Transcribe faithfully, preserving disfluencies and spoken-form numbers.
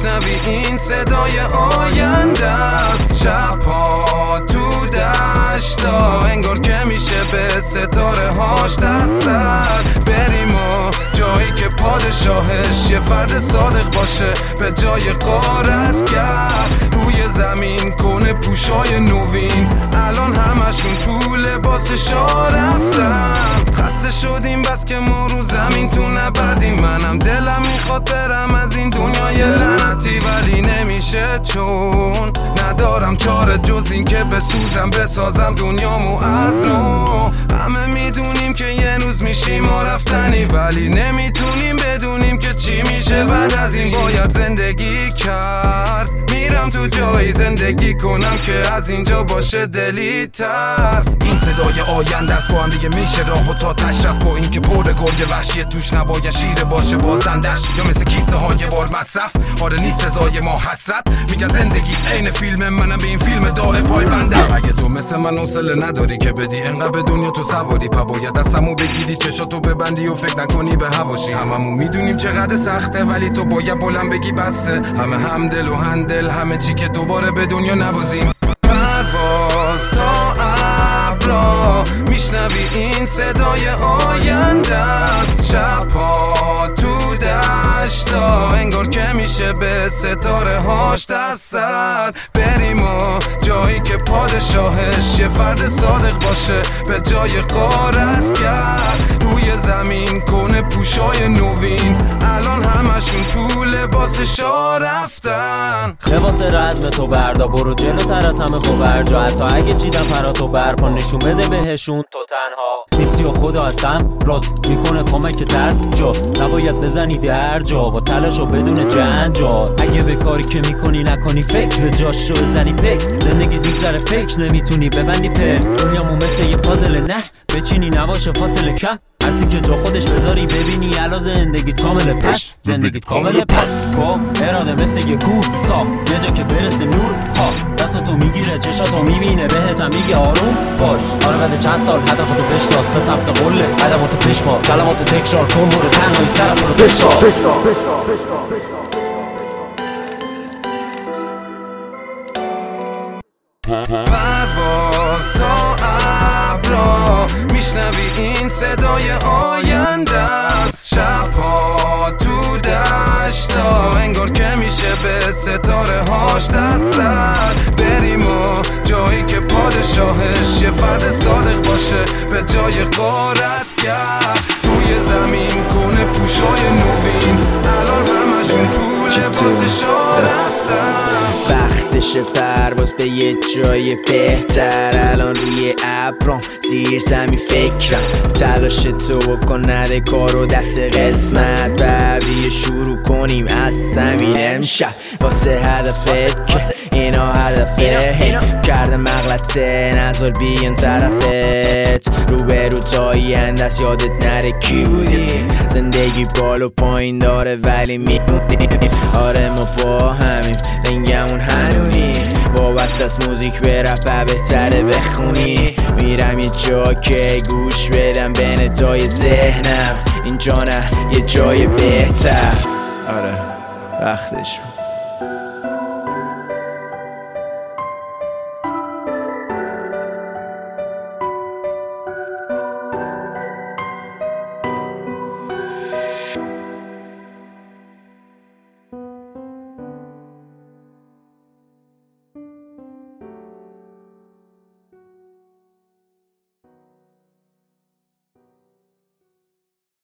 میشنوی این صدای آینده است. شبها تو دشتا انگار که میشه به ستاره هاش دست زد. بریم و جایی که پادشاهش یه فرد صادق باشه به جای غارت کرد. روی زمین کنه پوشای نوین الان همشون تو لباس شاه رفتن. خسته شدیم بس که ما رو زمین تو نبردیم. منم دلم میخواد برم از این دنیای لعنتی ولی نمیشه چون ندارم چاره جز این که بسوزم بسازم دنیامو از نو. همه میدونیم که یه روز میشیم ما رفتنی ولی نمیتونیم بدونیم که چی میشه بعد از این. باید زندگی کرد میرم تو جایی زندگی کنم که از اینجا باشه دلیتر. این صدای آینده است با هم دیگه میشه راه و تا تشرف با این که پر گرگ وحشی توش نباید شیر باشه بازندش یا مثل کیسه های بار مصرف. آره نیست سزای ما حسرت میگن زندگی عین فیلم منم به این فیلم داره پای بندم. اگه تو مثل من حوصله نداری که بدی انقدر به دنیا تو سواری پا باید دستمو بگیری چشاتو ببندی و فکر نکنی به هواشی. هممون میدونیم چقدر سخته ولی تو باید بلند بگی بسه. همه همدل و هندل همه چی که دوباره به دنیا نوازیم. پرواز تا ابرا میشنوی این صدای آینده است. شبها تو دشتا انگار که میشه به ستاره هاش دست زد. بریم و جایی که پادشاهش یه فرد صادق باشه به جای غارت کرد. روی زمین کنه پوشای نوین الان همشون تو لباس شاه رفتن. لباس رزم تو بردا برو جلوتر از همه خوب برجا. حتی اگه چیدم پراتو برپا نشون بده بهشون تو تنها نیستی و خدا اصلا رات میکنه کمک درجا. نباید بزنی در جا با تلاش و بدون جنجال. اگه به کاری که میکنی نکنی فکر به جاش رو بزنی پک. زندگی دیگذره فکر نمیتونی ببندی پر. دنیامو مثل یه پازل نه بچینی نباشه فاصله کم. هرتی که جا خودش بذاری ببینی علا زندگیت کامل پس زندگیت کامل پس با اراده مثل یه کوه صاف یه جا که برسه نور خواب دستتو میگیره چشاتو میبینه بهتم میگه آروم باش. آره بعد چند سال هدفتو بشناس به سمت قله قدماتو پیش ما کلماتو تکرار کن برو تنهایی سرتو رو بشار. پرواز تا ابرا میشنوی این صدای آینده است. شبها تو دشتا انگار که میشه به ستاره هاش دست زد. بریم و جایی که پادشاهش یه فرد صادق باشه به جای غارت کرد. روی زمین کنه پوشای نوین الان همشون تو لباس شاه رفتن. وقتشه پرواز به یه جای بهتر. الان روی ابرام زیر زمین فکرم تلاش تو بکن نده کارو دست قسمت. بعدی شروع کنیم از زمین امشب واسه هدفت که اینا هدفه هی کرده مغلطه نظر بیان طرفت. رو به رو تایی اندست یادت نره کی بودی. زندگی بالا پایین داره ولی میمونی. آره ما با همیم رنگمون هنونی وابسته از موزیک به رپ بهتره بخونی. میرم یه جا که گوش بدم به ندای ذهنم اینجا نه یه جای بهتر. آره وقتش